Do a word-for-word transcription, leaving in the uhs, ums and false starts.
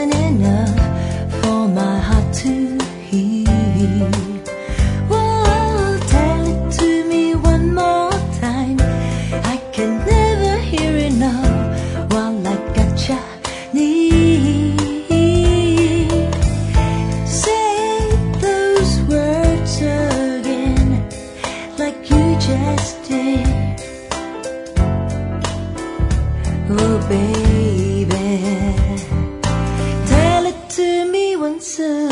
than enough for my heart to hear. Whoa, tell it to me one more time. I can never hear enough while I got ya near. Say those words again, like you just did. Oh baby, tell it to me once again.